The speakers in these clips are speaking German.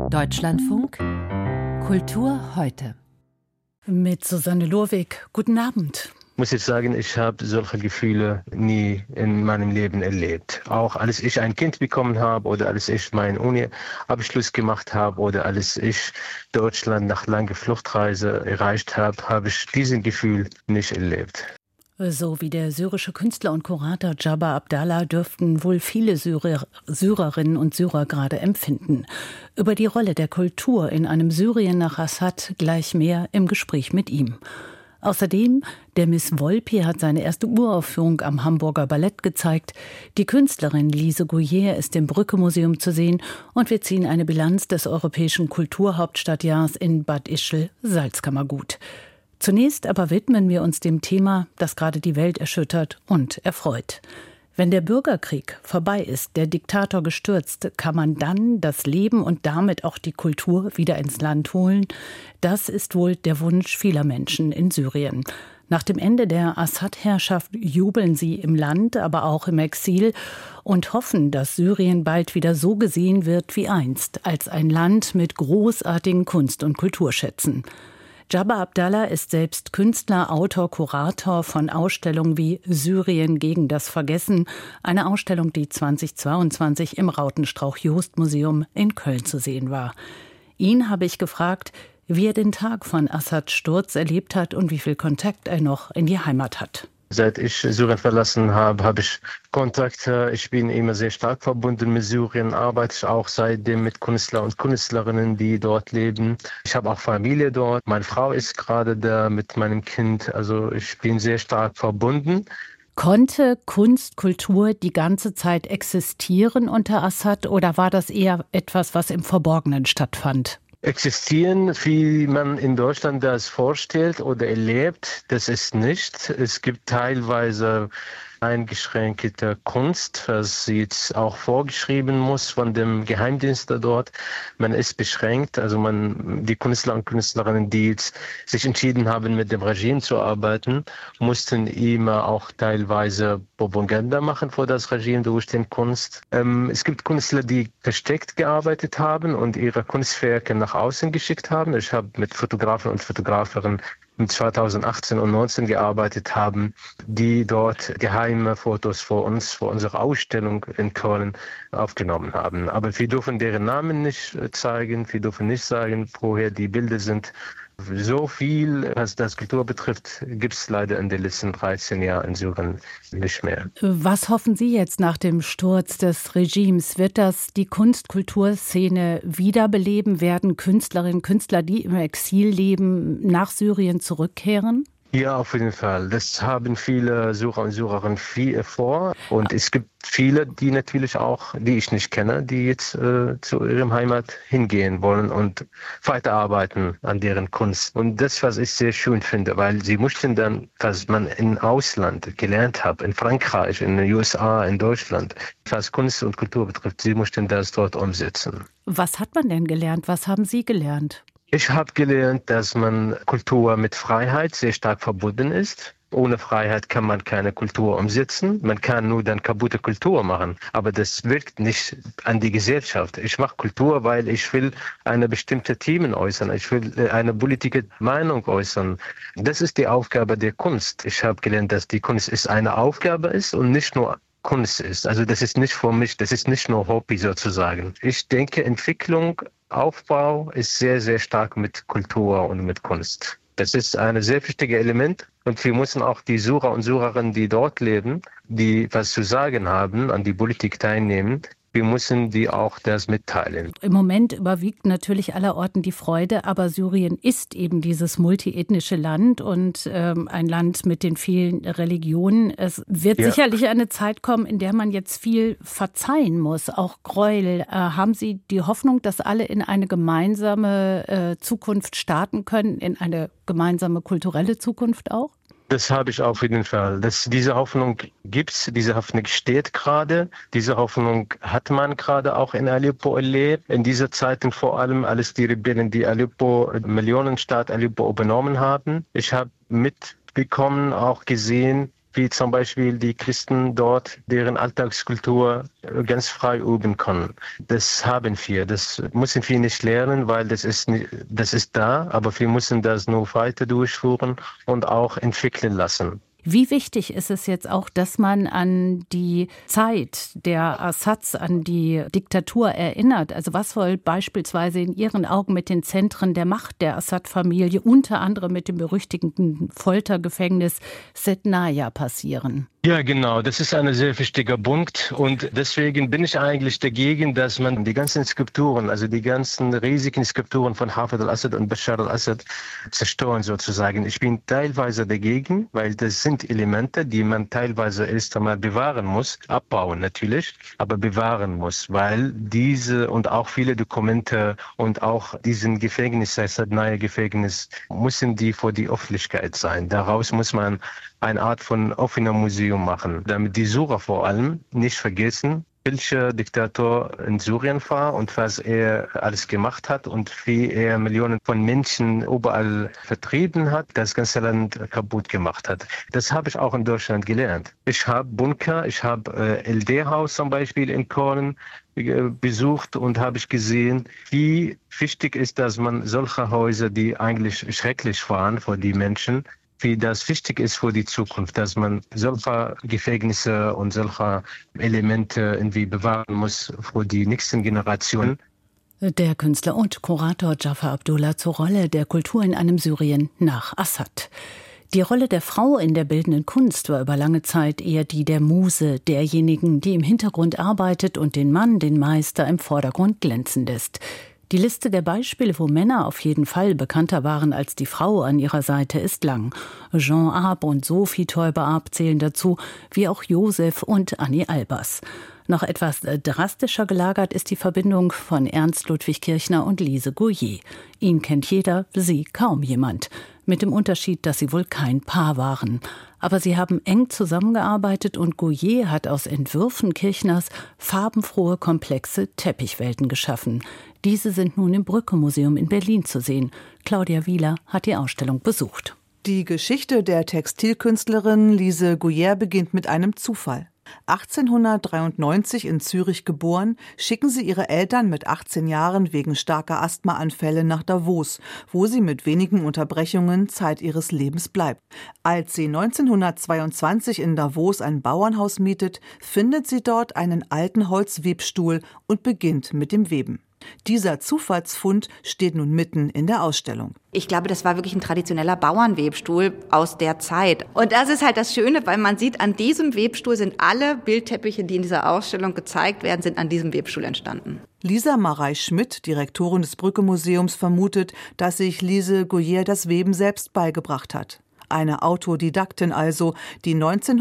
Deutschlandfunk Kultur heute. Mit Susanne Lurwig. Guten Abend. Muss ich sagen, ich habe solche Gefühle nie in meinem Leben erlebt. Auch als ich ein Kind bekommen habe oder als ich meinen Uni-Abschluss gemacht habe oder als ich Deutschland nach langer Fluchtreise erreicht habe, habe ich diesen Gefühl nicht erlebt. So wie der syrische Künstler und Kurator Jabbar Abdallah dürften wohl viele Syrerinnen und Syrer gerade empfinden. Über die Rolle der Kultur in einem Syrien nach Assad gleich mehr im Gespräch mit ihm. Außerdem, der Miss Volpi hat seine erste Uraufführung am Hamburger Ballett gezeigt. Die Künstlerin Lise Gouyer ist im Brücke-Museum zu sehen und wir ziehen eine Bilanz des europäischen Kulturhauptstadtjahrs in Bad Ischl, Salzkammergut. Zunächst aber widmen wir uns dem Thema, das gerade die Welt erschüttert und erfreut. Wenn der Bürgerkrieg vorbei ist, der Diktator gestürzt, kann man dann das Leben und damit auch die Kultur wieder ins Land holen? Das ist wohl der Wunsch vieler Menschen in Syrien. Nach dem Ende der Assad-Herrschaft jubeln sie im Land, aber auch im Exil und hoffen, dass Syrien bald wieder so gesehen wird wie einst, als ein Land mit großartigen Kunst- und Kulturschätzen. Jabbar Abdallah ist selbst Künstler, Autor, Kurator von Ausstellungen wie Syrien gegen das Vergessen, eine Ausstellung, die 2022 im Rautenstrauch-Jost-Museum in Köln zu sehen war. Ihn habe ich gefragt, wie er den Tag von Assads Sturz erlebt hat und wie viel Kontakt er noch in die Heimat hat. Seit ich Syrien verlassen habe, habe ich Kontakt. Ich bin immer sehr stark verbunden mit Syrien, arbeite ich auch seitdem mit Künstlern und Künstlerinnen, die dort leben. Ich habe auch Familie dort. Meine Frau ist gerade da mit meinem Kind. Also ich bin sehr stark verbunden. Konnte Kunst, Kultur die ganze Zeit existieren unter Assad oder war das eher etwas, was im Verborgenen stattfand? Existieren, wie man in Deutschland das vorstellt oder erlebt, das ist nicht. Es gibt teilweise eingeschränkte Kunst, was jetzt auch vorgeschrieben muss von dem Geheimdienst dort. Man ist beschränkt, also die Künstler und Künstlerinnen, die jetzt sich entschieden haben, mit dem Regime zu arbeiten, mussten immer auch teilweise Propaganda machen vor das Regime durch den Kunst. Es gibt Künstler, die versteckt gearbeitet haben und ihre Kunstwerke nach außen geschickt haben. Ich habe mit Fotografen und Fotograferinnen 2018 und 2019 gearbeitet haben, die dort geheime Fotos vor unserer Ausstellung in Köln aufgenommen haben. Aber wir dürfen deren Namen nicht zeigen, wir dürfen nicht sagen, woher die Bilder sind. So viel, was das Kultur betrifft, gibt es leider in den letzten 13 Jahren in Syrien nicht mehr. Was hoffen Sie jetzt nach dem Sturz des Regimes? Wird das die Kunst-Kulturszene wiederbeleben? Werden Künstlerinnen und Künstler, die im Exil leben, nach Syrien zurückkehren? Ja, auf jeden Fall. Das haben viele Syrer und Syrerinnen viel vor. Und es gibt viele, die natürlich auch, die ich nicht kenne, die jetzt zu ihrem Heimat hingehen wollen und weiterarbeiten an deren Kunst. Und das, was ich sehr schön finde, weil sie möchten dann, was man im Ausland gelernt hat, in Frankreich, in den USA, in Deutschland, was Kunst und Kultur betrifft, sie möchten das dort umsetzen. Was hat man denn gelernt? Was haben Sie gelernt? Ich habe gelernt, dass man Kultur mit Freiheit sehr stark verbunden ist. Ohne Freiheit kann man keine Kultur umsetzen. Man kann nur dann kaputte Kultur machen. Aber das wirkt nicht an die Gesellschaft. Ich mache Kultur, weil ich will eine bestimmte Themen äußern. Ich will eine politische Meinung äußern. Das ist die Aufgabe der Kunst. Ich habe gelernt, dass die Kunst eine Aufgabe ist und nicht nur Kunst ist. Also das ist nicht für mich, das ist nicht nur Hobby sozusagen. Ich denke, Entwicklung, Aufbau ist sehr, sehr stark mit Kultur und mit Kunst. Das ist ein sehr wichtiges Element und wir müssen auch die Syrer und Syrerinnen, die dort leben, die was zu sagen haben, an die Politik teilnehmen. Wir müssen die auch das mitteilen. Im Moment überwiegt natürlich allerorten die Freude, aber Syrien ist eben dieses multiethnische Land und ein Land mit den vielen Religionen. Es wird sicherlich eine Zeit kommen, in der man jetzt viel verzeihen muss, auch Gräuel. Haben Sie die Hoffnung, dass alle in eine gemeinsame Zukunft starten können, in eine gemeinsame kulturelle Zukunft auch? Das habe ich auf jeden Fall. Diese Hoffnung gibt's, diese Hoffnung steht gerade. Diese Hoffnung hat man gerade auch in Aleppo erlebt. In dieser Zeit vor allem, als die Rebellen die Millionenstadt Aleppo übernommen haben. Ich habe mitbekommen, auch gesehen, wie zum Beispiel die Christen dort deren Alltagskultur ganz frei üben können. Das haben wir. Das müssen wir nicht lernen, weil das ist da, aber wir müssen das nur weiter durchführen und auch entwickeln lassen. Wie wichtig ist es jetzt auch, dass man an die Zeit der Assads, an die Diktatur erinnert? Also was soll beispielsweise in Ihren Augen mit den Zentren der Macht der Assad-Familie, unter anderem mit dem berüchtigten Foltergefängnis Sednaya passieren? Ja, genau. Das ist ein sehr wichtiger Punkt. Und deswegen bin ich eigentlich dagegen, dass man die ganzen Skulpturen, also die ganzen riesigen Skulpturen von Hafez al-Assad und Bashar al-Assad zerstören sozusagen. Ich bin teilweise dagegen, weil das sind Elemente, die man teilweise erst einmal bewahren muss, abbauen natürlich, aber bewahren muss, weil diese und auch viele Dokumente und auch diesen Gefängnis, das Sednaya Gefängnis, müssen die vor die Öffentlichkeit sein. Daraus muss man eine Art von offener Museum machen, damit die Syrer vor allem nicht vergessen, welcher Diktator in Syrien war und was er alles gemacht hat und wie er Millionen von Menschen überall vertrieben hat, das ganze Land kaputt gemacht hat. Das habe ich auch in Deutschland gelernt. Ich habe Bunker, ich habe LD-Haus zum Beispiel in Köln besucht und habe ich gesehen, wie wichtig ist, dass man solche Häuser, die eigentlich schrecklich waren für die Menschen, wie das wichtig ist für die Zukunft, dass man solche Gefängnisse und solche Elemente irgendwie bewahren muss für die nächsten Generationen. Der Künstler und Kurator Jafar Abdullah zur Rolle der Kultur in einem Syrien nach Assad. Die Rolle der Frau in der bildenden Kunst war über lange Zeit eher die der Muse, derjenigen, die im Hintergrund arbeitet und den Mann, den Meister, im Vordergrund glänzen lässt. Die Liste der Beispiele, wo Männer auf jeden Fall bekannter waren als die Frau an ihrer Seite, ist lang. Jean Arp und Sophie Teuber-Arp zählen dazu, wie auch Josef und Annie Albers. Noch etwas drastischer gelagert ist die Verbindung von Ernst Ludwig Kirchner und Lise Goyer. Ihn kennt jeder, sie kaum jemand. Mit dem Unterschied, dass sie wohl kein Paar waren. Aber sie haben eng zusammengearbeitet und Goyer hat aus Entwürfen Kirchners farbenfrohe, komplexe Teppichwelten geschaffen. Diese sind nun im Brücke-Museum in Berlin zu sehen. Claudia Wieler hat die Ausstellung besucht. Die Geschichte der Textilkünstlerin Lise Goyer beginnt mit einem Zufall. 1893 in Zürich geboren, schicken sie ihre Eltern mit 18 Jahren wegen starker Asthmaanfälle nach Davos, wo sie mit wenigen Unterbrechungen Zeit ihres Lebens bleibt. Als sie 1922 in Davos ein Bauernhaus mietet, findet sie dort einen alten Holzwebstuhl und beginnt mit dem Weben. Dieser Zufallsfund steht nun mitten in der Ausstellung. Ich glaube, das war wirklich ein traditioneller Bauernwebstuhl aus der Zeit. Und das ist halt das Schöne, weil man sieht, an diesem Webstuhl sind alle Bildteppiche, die in dieser Ausstellung gezeigt werden, sind an diesem Webstuhl entstanden. Lisa Marei Schmidt, Direktorin des Brücke-Museums, vermutet, dass sich Lise Goyer das Weben selbst beigebracht hat. Eine Autodidaktin also, die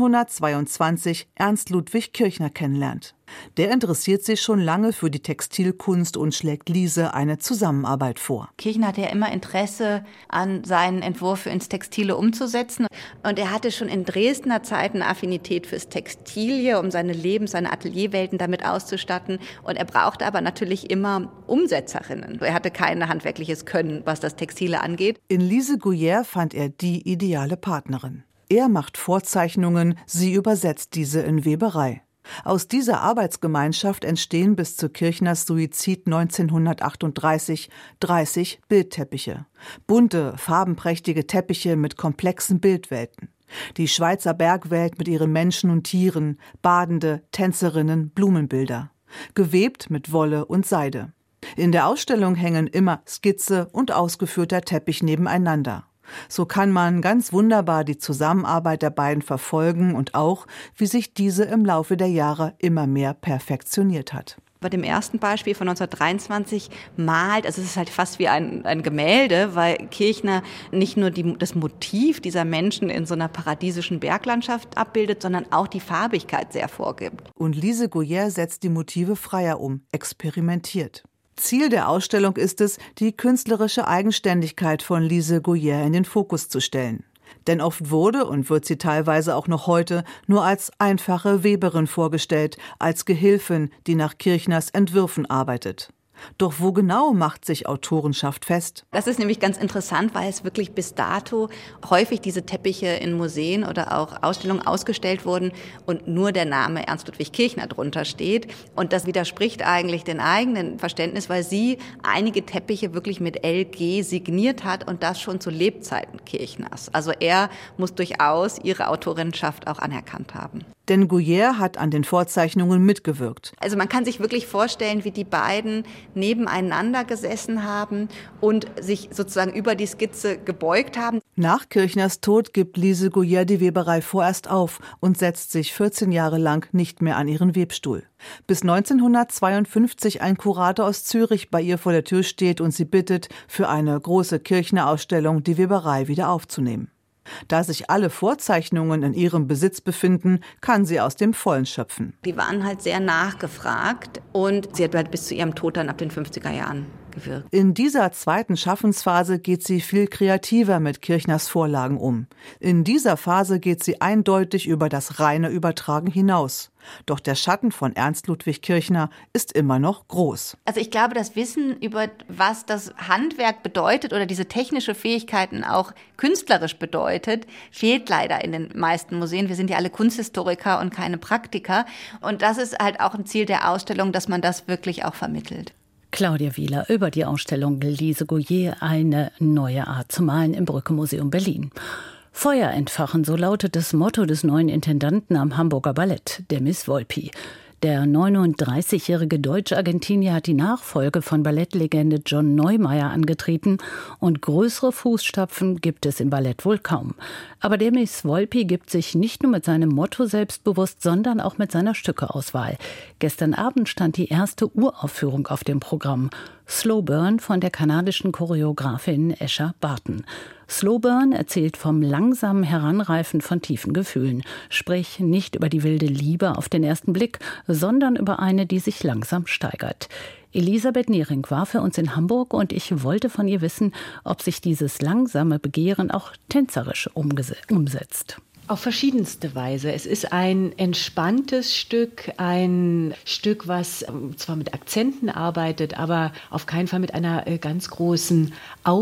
1922 Ernst Ludwig Kirchner kennenlernt. Der interessiert sich schon lange für die Textilkunst und schlägt Lise eine Zusammenarbeit vor. Kirchner hatte ja immer Interesse an seinen Entwürfen ins Textile umzusetzen. Und er hatte schon in Dresdner Zeit eine Affinität fürs Textilie, um seine seine Atelierwelten damit auszustatten. Und er brauchte aber natürlich immer Umsetzerinnen. Er hatte kein handwerkliches Können, was das Textile angeht. In Lise Goyer fand er die ideale Partnerin. Er macht Vorzeichnungen, sie übersetzt diese in Weberei. Aus dieser Arbeitsgemeinschaft entstehen bis zu Kirchners Suizid 1938 30 Bildteppiche. Bunte, farbenprächtige Teppiche mit komplexen Bildwelten. Die Schweizer Bergwelt mit ihren Menschen und Tieren, Badende, Tänzerinnen, Blumenbilder. Gewebt mit Wolle und Seide. In der Ausstellung hängen immer Skizze und ausgeführter Teppich nebeneinander. So kann man ganz wunderbar die Zusammenarbeit der beiden verfolgen und auch, wie sich diese im Laufe der Jahre immer mehr perfektioniert hat. Bei dem ersten Beispiel von 1923 malt, also es ist halt fast wie ein Gemälde, weil Kirchner nicht nur das Motiv dieser Menschen in so einer paradiesischen Berglandschaft abbildet, sondern auch die Farbigkeit sehr vorgibt. Und Lise Goyer setzt die Motive freier um, experimentiert. Ziel der Ausstellung ist es, die künstlerische Eigenständigkeit von Lise Goyer in den Fokus zu stellen. Denn oft wurde und wird sie teilweise auch noch heute nur als einfache Weberin vorgestellt, als Gehilfin, die nach Kirchners Entwürfen arbeitet. Doch wo genau macht sich Autorenschaft fest? Das ist nämlich ganz interessant, weil es wirklich bis dato häufig diese Teppiche in Museen oder auch Ausstellungen ausgestellt wurden und nur der Name Ernst Ludwig Kirchner drunter steht. Und das widerspricht eigentlich dem eigenen Verständnis, weil sie einige Teppiche wirklich mit LG signiert hat und das schon zu Lebzeiten Kirchners. Also er muss durchaus ihre Autorenschaft auch anerkannt haben. Denn Gouhier hat an den Vorzeichnungen mitgewirkt. Also man kann sich wirklich vorstellen, wie die beiden nebeneinander gesessen haben und sich sozusagen über die Skizze gebeugt haben. Nach Kirchners Tod gibt Lise Gouhier die Weberei vorerst auf und setzt sich 14 Jahre lang nicht mehr an ihren Webstuhl. Bis 1952 ein Kurator aus Zürich bei ihr vor der Tür steht und sie bittet, für eine große Kirchner-Ausstellung die Weberei wieder aufzunehmen. Da sich alle Vorzeichnungen in ihrem Besitz befinden, kann sie aus dem Vollen schöpfen. Die waren halt sehr nachgefragt und sie hat halt bis zu ihrem Tod dann ab den 50er Jahren gewirkt. In dieser zweiten Schaffensphase geht sie viel kreativer mit Kirchners Vorlagen um. In dieser Phase geht sie eindeutig über das reine Übertragen hinaus. Doch der Schatten von Ernst Ludwig Kirchner ist immer noch groß. Also ich glaube, das Wissen über was das Handwerk bedeutet oder diese technische Fähigkeiten auch künstlerisch bedeutet, fehlt leider in den meisten Museen. Wir sind ja alle Kunsthistoriker und keine Praktiker. Und das ist halt auch ein Ziel der Ausstellung, dass man das wirklich auch vermittelt. Claudia Wieler über die Ausstellung Lise Gouhier, eine neue Art zu malen im Brücke-Museum Berlin. Feuer entfachen, so lautet das Motto des neuen Intendanten am Hamburger Ballett, Demis Volpi. Der 39-jährige Deutsch-Argentinier hat die Nachfolge von Ballettlegende John Neumeier angetreten und größere Fußstapfen gibt es im Ballett wohl kaum. Aber Demis Volpi gibt sich nicht nur mit seinem Motto selbstbewusst, sondern auch mit seiner Stückeauswahl. Gestern Abend stand die erste Uraufführung auf dem Programm. Slow Burn von der kanadischen Choreografin Esha Barton. Slow Burn erzählt vom langsamen Heranreifen von tiefen Gefühlen. Sprich nicht über die wilde Liebe auf den ersten Blick, sondern über eine, die sich langsam steigert. Elisabeth Niering war für uns in Hamburg und ich wollte von ihr wissen, ob sich dieses langsame Begehren auch tänzerisch umsetzt. Auf verschiedenste Weise. Es ist ein entspanntes Stück, ein Stück, was zwar mit Akzenten arbeitet, aber auf keinen Fall mit einer ganz großen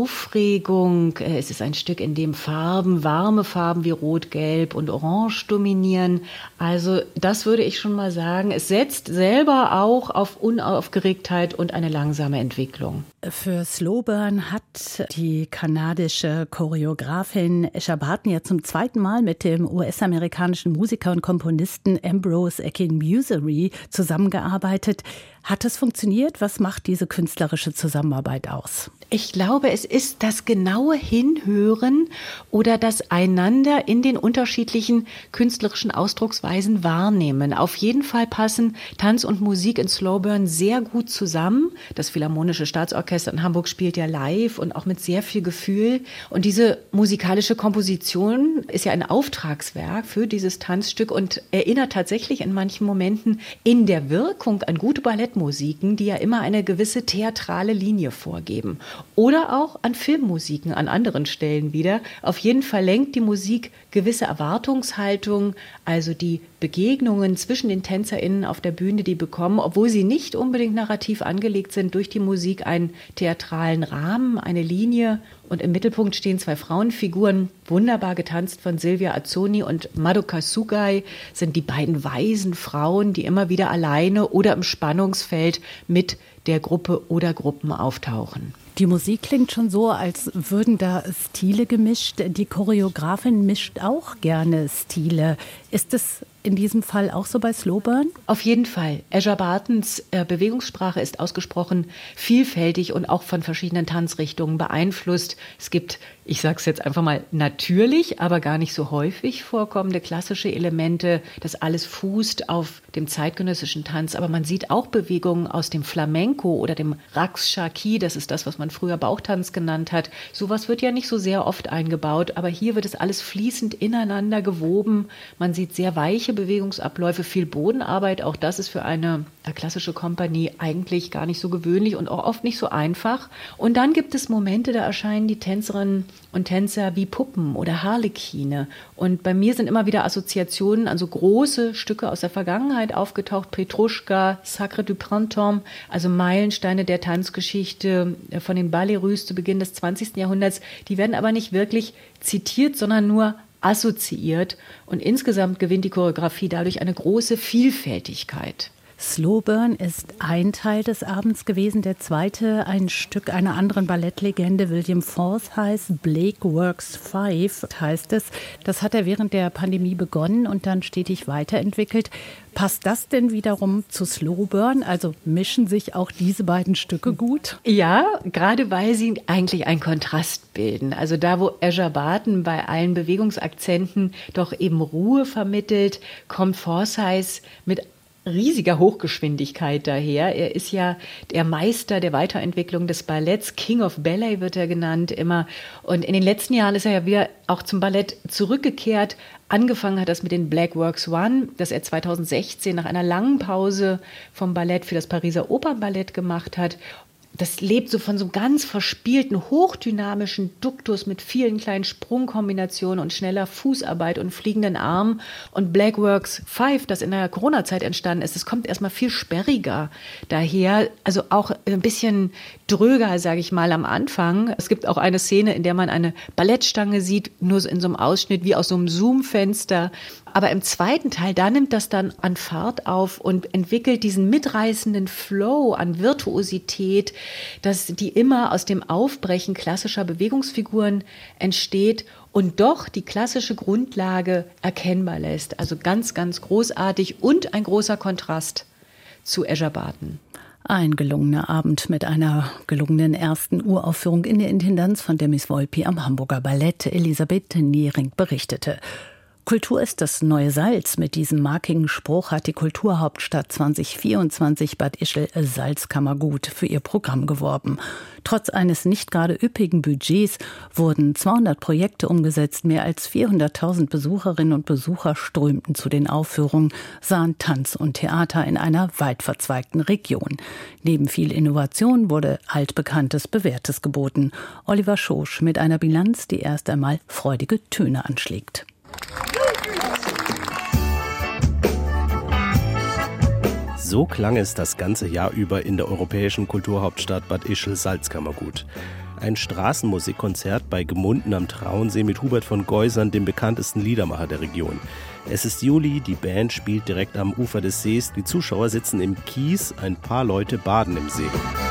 Aufregung. Es ist ein Stück, in dem Farben, warme Farben wie Rot, Gelb und Orange dominieren. Also das würde ich schon mal sagen. Es setzt selber auch auf Unaufgeregtheit und eine langsame Entwicklung. Für Slow Burn hat die kanadische Choreografin Esha Barton ja zum zweiten Mal mit dem US-amerikanischen Musiker und Komponisten Ambrose Akinmusire zusammengearbeitet. Hat es funktioniert? Was macht diese künstlerische Zusammenarbeit aus? Ich glaube, es ist das genaue Hinhören oder das Einander in den unterschiedlichen künstlerischen Ausdrucksweisen wahrnehmen. Auf jeden Fall passen Tanz und Musik in Slow Burn sehr gut zusammen. Das Philharmonische Staatsorchester in Hamburg spielt ja live und auch mit sehr viel Gefühl. Und diese musikalische Komposition ist ja ein Auftragswerk für dieses Tanzstück und erinnert tatsächlich in manchen Momenten in der Wirkung an gute Ballettmusiken, die ja immer eine gewisse theatrale Linie vorgeben. Oder auch an Filmmusiken an anderen Stellen wieder. Auf jeden Fall lenkt die Musik gewisse Erwartungshaltung, also die Begegnungen zwischen den TänzerInnen auf der Bühne, die bekommen, obwohl sie nicht unbedingt narrativ angelegt sind, durch die Musik einen theatralen Rahmen, eine Linie. Und im Mittelpunkt stehen zwei Frauenfiguren, wunderbar getanzt von Silvia Azzoni und Madoka Sugai, sind die beiden weisen Frauen, die immer wieder alleine oder im Spannungsfeld mit der Gruppe oder Gruppen auftauchen. Die Musik klingt schon so, als würden da Stile gemischt. Die Choreografin mischt auch gerne Stile. Ist es in diesem Fall auch so bei Slow Burn? Auf jeden Fall. Esha Bartons Bewegungssprache ist ausgesprochen vielfältig und auch von verschiedenen Tanzrichtungen beeinflusst. Es gibt, ich sage es jetzt einfach mal, natürlich, aber gar nicht so häufig vorkommende klassische Elemente. Das alles fußt auf dem zeitgenössischen Tanz. Aber man sieht auch Bewegungen aus dem Flamenco oder dem Raqs Charqui. Das ist das, was man früher Bauchtanz genannt hat. Sowas wird ja nicht so sehr oft eingebaut. Aber hier wird es alles fließend ineinander gewoben. Man sieht sehr weiche Bewegungsabläufe, viel Bodenarbeit. Auch das ist für eine klassische Kompanie eigentlich gar nicht so gewöhnlich und auch oft nicht so einfach. Und dann gibt es Momente, da erscheinen die Tänzerinnen und Tänzer wie Puppen oder Harlekine. Und bei mir sind immer wieder Assoziationen an so große Stücke aus der Vergangenheit aufgetaucht. Petruschka, Sacre du Printemps, also Meilensteine der Tanzgeschichte von den Ballets zu Beginn des 20. Jahrhunderts. Die werden aber nicht wirklich zitiert, sondern nur assoziiert. Und insgesamt gewinnt die Choreografie dadurch eine große Vielfältigkeit. Slow Burn ist ein Teil des Abends gewesen. Der zweite, ein Stück einer anderen Ballettlegende, William Forsythe, Blake Works 5 heißt es. Das hat er während der Pandemie begonnen und dann stetig weiterentwickelt. Passt das denn wiederum zu Slow Burn? Also mischen sich auch diese beiden Stücke gut? Ja, gerade weil sie eigentlich einen Kontrast bilden. Also da, wo Azure Barton bei allen Bewegungsakzenten doch eben Ruhe vermittelt, kommt Forsythe mit riesiger Hochgeschwindigkeit daher. Er ist ja der Meister der Weiterentwicklung des Balletts. King of Ballet wird er genannt immer. Und in den letzten Jahren ist er ja wieder auch zum Ballett zurückgekehrt. Angefangen hat das mit den Black Works One, das er 2016 nach einer langen Pause vom Ballett für das Pariser Opernballett gemacht hat. Das lebt so von so ganz verspielten, hochdynamischen Duktus mit vielen kleinen Sprungkombinationen und schneller Fußarbeit und fliegenden Armen. Und Black Works 5, das in der Corona-Zeit entstanden ist, das kommt erstmal viel sperriger daher. Also auch ein bisschen dröger, sage ich mal, am Anfang. Es gibt auch eine Szene, in der man eine Ballettstange sieht, nur in so einem Ausschnitt wie aus so einem Zoom-Fenster. Aber im zweiten Teil, da nimmt das dann an Fahrt auf und entwickelt diesen mitreißenden Flow an Virtuosität, dass die immer aus dem Aufbrechen klassischer Bewegungsfiguren entsteht und doch die klassische Grundlage erkennbar lässt. Also ganz, ganz großartig und ein großer Kontrast zu Azure Barton. Ein gelungener Abend mit einer gelungenen ersten Uraufführung in der Intendanz, von der Miss Volpi am Hamburger Ballett Elisabeth Niering berichtete. Kultur ist das neue Salz. Mit diesem markigen Spruch hat die Kulturhauptstadt 2024 Bad Ischl Salzkammergut für ihr Programm geworben. Trotz eines nicht gerade üppigen Budgets wurden 200 Projekte umgesetzt. Mehr als 400.000 Besucherinnen und Besucher strömten zu den Aufführungen, sahen Tanz und Theater in einer weit verzweigten Region. Neben viel Innovation wurde altbekanntes, bewährtes geboten. Oliver Schosch mit einer Bilanz, die erst einmal freudige Töne anschlägt. So klang es das ganze Jahr über in der europäischen Kulturhauptstadt Bad Ischl Salzkammergut. Ein Straßenmusikkonzert bei Gmunden am Traunsee mit Hubert von Geusern, dem bekanntesten Liedermacher der Region. Es ist Juli, die Band spielt direkt am Ufer des Sees, die Zuschauer sitzen im Kies, ein paar Leute baden im See.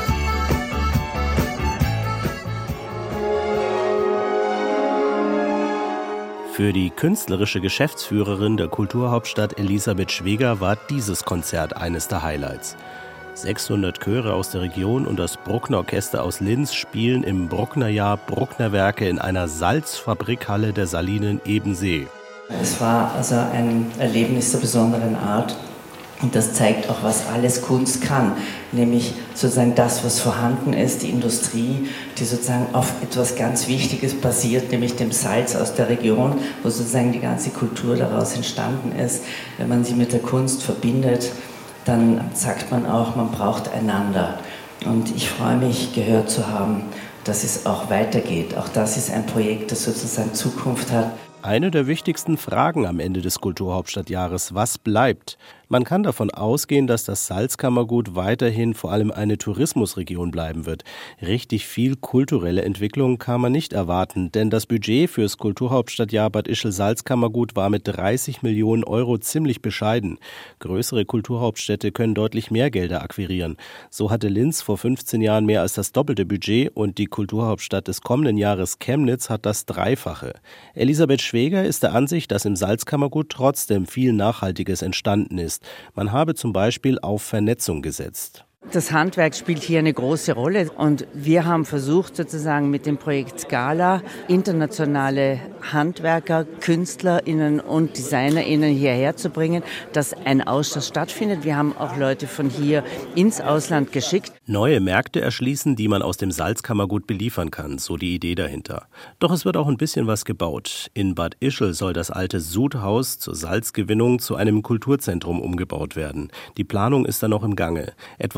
Für die künstlerische Geschäftsführerin der Kulturhauptstadt Elisabeth Schweger war dieses Konzert eines der Highlights. 600 Chöre aus der Region und das Bruckner Orchester aus Linz spielen im Brucknerjahr Brucknerwerke in einer Salzfabrikhalle der Salinen Ebensee. Es war also ein Erlebnis der besonderen Art. Und das zeigt auch, was alles Kunst kann, nämlich sozusagen das, was vorhanden ist, die Industrie, die sozusagen auf etwas ganz Wichtiges basiert, nämlich dem Salz aus der Region, wo sozusagen die ganze Kultur daraus entstanden ist. Wenn man sie mit der Kunst verbindet, dann sagt man auch, man braucht einander. Und ich freue mich, gehört zu haben, dass es auch weitergeht. Auch das ist ein Projekt, das sozusagen Zukunft hat. Eine der wichtigsten Fragen am Ende des Kulturhauptstadtjahres: Was bleibt? Man kann davon ausgehen, dass das Salzkammergut weiterhin vor allem eine Tourismusregion bleiben wird. Richtig viel kulturelle Entwicklung kann man nicht erwarten, denn das Budget fürs Kulturhauptstadtjahr Bad Ischl Salzkammergut war mit 30 Millionen Euro ziemlich bescheiden. Größere Kulturhauptstädte können deutlich mehr Gelder akquirieren. So hatte Linz vor 15 Jahren mehr als das doppelte Budget und die Kulturhauptstadt des kommenden Jahres Chemnitz hat das Dreifache. Elisabeth Schweger ist der Ansicht, dass im Salzkammergut trotzdem viel Nachhaltiges entstanden ist. Man habe zum Beispiel auf Vernetzung gesetzt. Das Handwerk spielt hier eine große Rolle und wir haben versucht sozusagen mit dem Projekt Scala internationale Handwerker, KünstlerInnen und DesignerInnen hierher zu bringen, dass ein Austausch stattfindet. Wir haben auch Leute von hier ins Ausland geschickt. Neue Märkte erschließen, die man aus dem Salzkammergut beliefern kann, so die Idee dahinter. Doch es wird auch ein bisschen was gebaut. In Bad Ischl soll das alte Sudhaus zur Salzgewinnung zu einem Kulturzentrum umgebaut werden. Die Planung ist dann noch im Gange. Etwas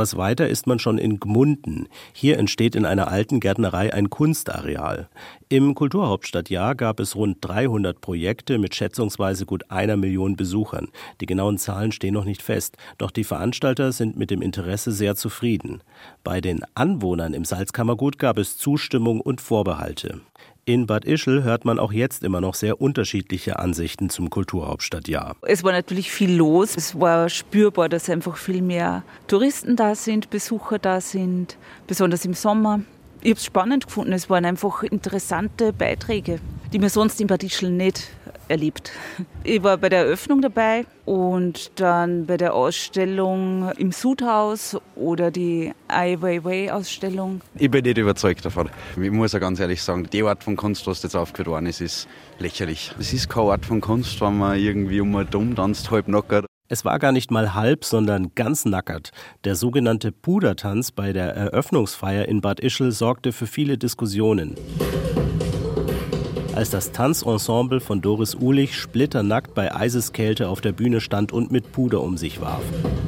Etwas weiter ist man schon in Gmunden. Hier entsteht in einer alten Gärtnerei ein Kunstareal. Im Kulturhauptstadtjahr gab es rund 300 Projekte mit schätzungsweise gut 1 Million Besuchern. Die genauen Zahlen stehen noch nicht fest, doch die Veranstalter sind mit dem Interesse sehr zufrieden. Bei den Anwohnern im Salzkammergut gab es Zustimmung und Vorbehalte. In Bad Ischl hört man auch jetzt immer noch sehr unterschiedliche Ansichten zum Kulturhauptstadtjahr. Es war natürlich viel los. Es war spürbar, dass einfach viel mehr Touristen da sind, Besucher da sind, besonders im Sommer. Ich habe es spannend gefunden. Es waren einfach interessante Beiträge, die man sonst in Bad Ischl nicht erlebt. Ich war bei der Eröffnung dabei und dann bei der Ausstellung im Sudhaus oder die Ai Weiwei-Ausstellung. Ich bin nicht überzeugt davon. Ich muss ja ganz ehrlich sagen, die Art von Kunst, was jetzt aufgeführt worden ist lächerlich. Es ist keine Art von Kunst, wenn man irgendwie dumm tanzt, halb nackert. Es war gar nicht mal halb, sondern ganz nackert. Der sogenannte Pudertanz bei der Eröffnungsfeier in Bad Ischl sorgte für viele Diskussionen. Als das Tanzensemble von Doris Uhlich splitternackt bei Eiseskälte auf der Bühne stand und mit Puder um sich warf.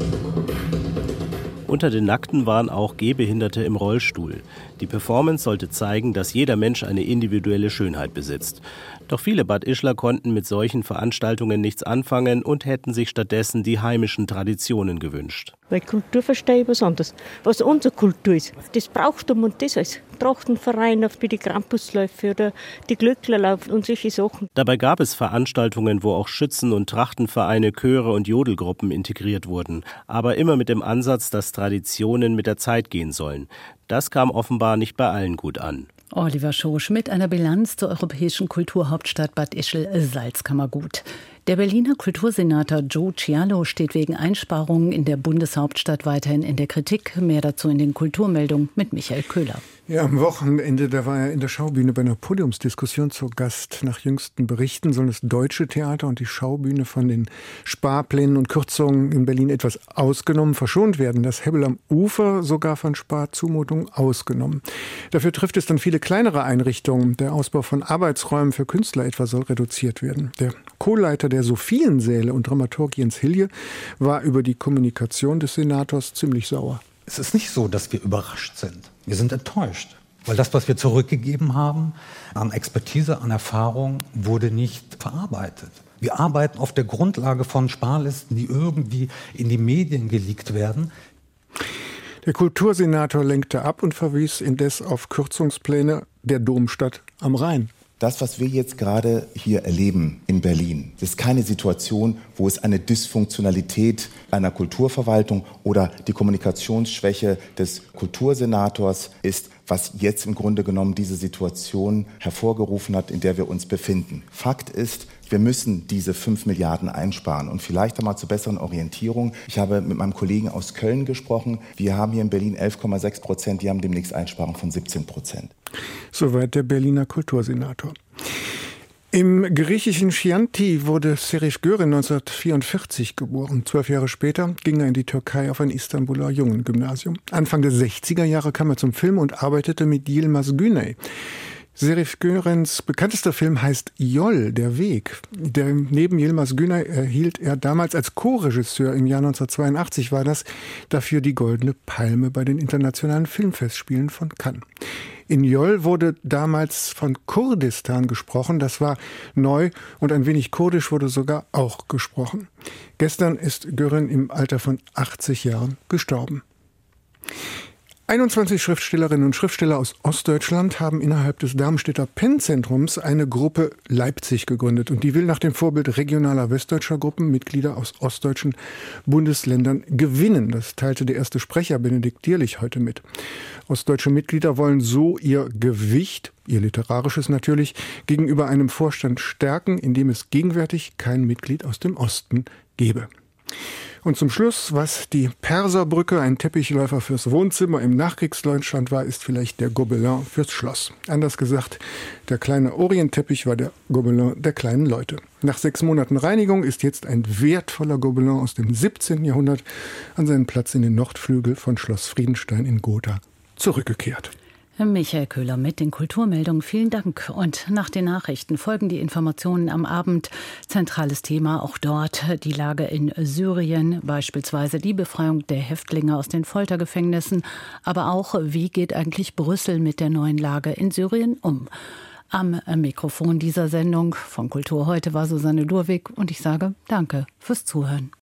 Unter den Nackten waren auch Gehbehinderte im Rollstuhl. Die Performance sollte zeigen, dass jeder Mensch eine individuelle Schönheit besitzt. Doch viele Bad Ischler konnten mit solchen Veranstaltungen nichts anfangen und hätten sich stattdessen die heimischen Traditionen gewünscht. Weil Kultur verstehe ich was anderes. Was unsere Kultur ist, das Brauchtum und das alles. Trachtenverein wie die Krampusläufe oder die Glöcklerlauf und solche Sachen. Dabei gab es Veranstaltungen, wo auch Schützen- und Trachtenvereine, Chöre und Jodelgruppen integriert wurden. Aber immer mit dem Ansatz, dass Traditionen mit der Zeit gehen sollen. Das kam offenbar nicht bei allen gut an. Oliver Schosch mit einer Bilanz zur europäischen Kulturhauptstadt Bad Ischl Salzkammergut. Der Berliner Kultursenator Joe Cialo steht wegen Einsparungen in der Bundeshauptstadt weiterhin in der Kritik. Mehr dazu in den Kulturmeldungen mit Michael Köhler. Ja, am Wochenende, da war er in der Schaubühne bei einer Podiumsdiskussion zu Gast. Nach jüngsten Berichten sollen das Deutsche Theater und die Schaubühne von den Sparplänen und Kürzungen in Berlin etwas ausgenommen, verschont werden. Das Hebbel am Ufer sogar von Sparzumutungen ausgenommen. Dafür trifft es dann viele kleinere Einrichtungen. Der Ausbau von Arbeitsräumen für Künstler etwa soll reduziert werden. Der Co-Leiter der Sophiensäle und Dramaturg Jens Hilje war über die Kommunikation des Senators ziemlich sauer. Es ist nicht so, dass wir überrascht sind. Wir sind enttäuscht, weil das, was wir zurückgegeben haben, an Expertise, an Erfahrung, wurde nicht verarbeitet. Wir arbeiten auf der Grundlage von Sparlisten, die irgendwie in die Medien geleakt werden. Der Kultursenator lenkte ab und verwies indes auf Kürzungspläne der Domstadt am Rhein. Das, was wir jetzt gerade hier erleben in Berlin, das ist keine Situation, wo es eine Dysfunktionalität einer Kulturverwaltung oder die Kommunikationsschwäche des Kultursenators ist, was jetzt im Grunde genommen diese Situation hervorgerufen hat, in der wir uns befinden. Fakt ist, wir müssen diese 5 Milliarden einsparen. Und vielleicht einmal zur besseren Orientierung. Ich habe mit meinem Kollegen aus Köln gesprochen. Wir haben hier in Berlin 11,6%. Die haben demnächst Einsparungen von 17%. Soweit der Berliner Kultursenator. Im griechischen Chianti wurde Serif Gören 1944 geboren. 12 Jahre später ging er in die Türkei auf ein Istanbuler Jungengymnasium. Anfang der 60er Jahre kam er zum Film und arbeitete mit Yilmaz Güney. Serif Görens bekanntester Film heißt Yol, der Weg. Neben Yilmaz Güney erhielt er damals als Co-Regisseur, im Jahr 1982 war das, dafür die Goldene Palme bei den internationalen Filmfestspielen von Cannes. In Yol wurde damals von Kurdistan gesprochen, das war neu und ein wenig Kurdisch wurde sogar auch gesprochen. Gestern ist Gören im Alter von 80 Jahren gestorben. 21 Schriftstellerinnen und Schriftsteller aus Ostdeutschland haben innerhalb des Darmstädter Pennzentrums eine Gruppe Leipzig gegründet. Und die will nach dem Vorbild regionaler westdeutscher Gruppen Mitglieder aus ostdeutschen Bundesländern gewinnen. Das teilte der erste Sprecher Benedikt Dierlich heute mit. Ostdeutsche Mitglieder wollen so ihr Gewicht, ihr literarisches natürlich, gegenüber einem Vorstand stärken, indem es gegenwärtig kein Mitglied aus dem Osten gebe. Und zum Schluss, was die Perserbrücke, ein Teppichläufer fürs Wohnzimmer im Nachkriegsdeutschland war, ist vielleicht der Gobelin fürs Schloss. Anders gesagt, der kleine Orientteppich war der Gobelin der kleinen Leute. Nach 6 Monaten Reinigung ist jetzt ein wertvoller Gobelin aus dem 17. Jahrhundert an seinen Platz in den Nordflügel von Schloss Friedenstein in Gotha zurückgekehrt. Michael Köhler mit den Kulturmeldungen. Vielen Dank. Und nach den Nachrichten folgen die Informationen am Abend. Zentrales Thema auch dort die Lage in Syrien, beispielsweise die Befreiung der Häftlinge aus den Foltergefängnissen. Aber auch, wie geht eigentlich Brüssel mit der neuen Lage in Syrien um? Am Mikrofon dieser Sendung von Kultur heute war Susanne Durwig und ich sage Danke fürs Zuhören.